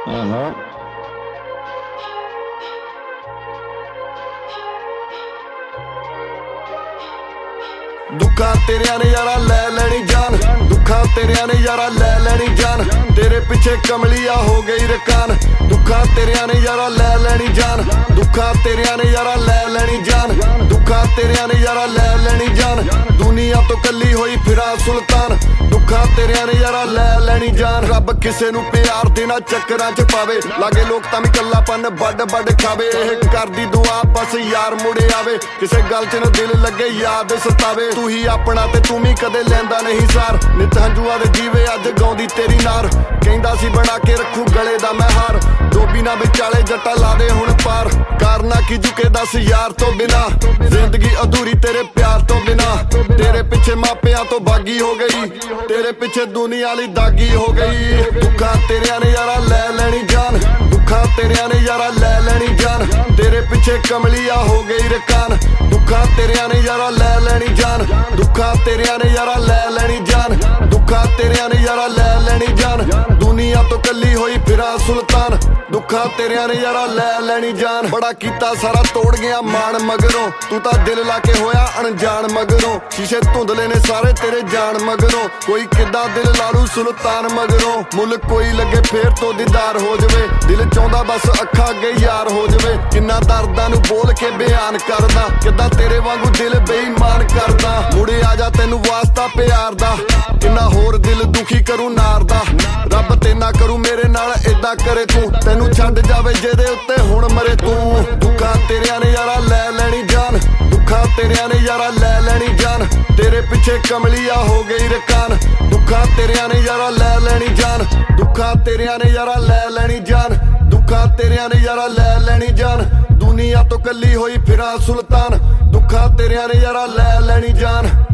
दुखा तेरिया ने यारा लै लैनी जान, दुखा तेरिया ने यारा लै लैनी जान, तेरे पीछे कमलिया हो गई रकान। दुखा तेरिया ने यारा लै लैनी जान, दुखा तेरिया ने यारा लै लैनी जान, दुखा तेरिया ने यारा लै लैनी जान, दुनिया तो कली होई फिरा सुल्तान। दुखा तेरिया ने यारा लै लैनी जान, रब किसे नू प्यार देना चक्करां च पावे, लागे लोग तां वी कल्लापन बड बड खावे। एह करदी दुआ बस यार मुड़े आवे, किसे गल च न दिल लगे याद सतावे। तू ही अपना ते तू भी कदे लैंदा नहीं सार, नित हंजुआ दे जीवे अज गाउंदी तेरी नार। कहंदा सी बना के रखू गले दा मैं हार, डोबी ना विचाले जट्टा ला दे हुण पार। करना की झुके दस यार तो बिना, जिंदगी अधूरी तेरे प्यार तो बिना। तेरे पिछे मापियां तो बागी हो गई, तेरे पिछे दुनिया ली दागी हो गई। दुखा तेरिया ने यारा लै लैनी जान, दुखा तेरिया ने यारा लै लैनी जान, तेरे पिछे कमलिया हो गई रकान। दुखा तेरिया ने यारा लै लैनी जान, दुखा तेरिया ने यारा लै लैनी जान, दुखा तेरिया ने यारा लै लैनी जान, दुनिया तो कली होई फिरा सुल्तान। दुखा तेरिया ने यारा लै लैनी जान, बड़ा कीता सारा तोड़ गया मान मगरों, तू तां दिल लाके होया अनजान मगरों। शीशे धुंधले ने सारे तेरे जान मगरों, कोई किद्दां दिल लालू सुल्तान मगरों। मुल कोई लगे फेर तो दीदार हो जवे, दिल चाहुंदा बस अखां अगे यार हो जवे। किन्ना दर्दां नू बोल के बयान करदा, किद्दां तेरे वांगू दिल बेईमान करदा। मुड़े आ जा तैनू वास्ता प्यार दा, किन्ना होर दिल दुखी करूं नार दा। रब ते ना करू मेरे नाल इदां करे तू, तैनू छड्ड जावे जेदे उत्ते हुण मरे तू। दुखा तेरिया ने यारा लै लैनी जान, दुखा तेरिया ने यारा लै लैनी जान, तेरे पिछे कमलिया हो गई रकान। दुखा तेरिया ने यारा लै लैनी जान, दुखा तेरिया ने यारा लै लैनी जान, दुखा तेरिया ने यारा लै लैनी जान, दुनिया तो कली होई फिरा सुल्तान। दुखा तेरिया ने यारा लै लैनी जान।